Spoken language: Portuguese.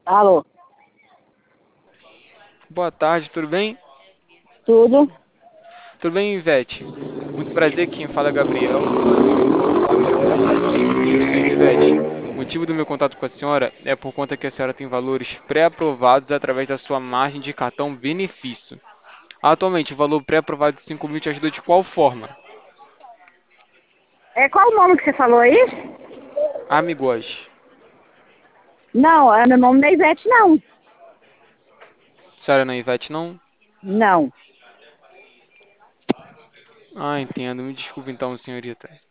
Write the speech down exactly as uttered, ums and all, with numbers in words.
Alô, Boa tarde, tudo bem? tudo? Tudo bem, Ivete? Muito prazer, quem fala é Gabriel. Ivete, o motivo do meu contato com a senhora é por conta que a senhora tem valores pré-aprovados através da sua margem de cartão benefício. Atualmente, o valor pré-aprovado de cinco mil te ajuda de qual forma? É, qual o nome que você falou aí? Amigos. Não, é, meu nome não é Ivete, não. A senhora não é Ivete, não? Não. Ah, entendo. Me desculpe então, senhorita.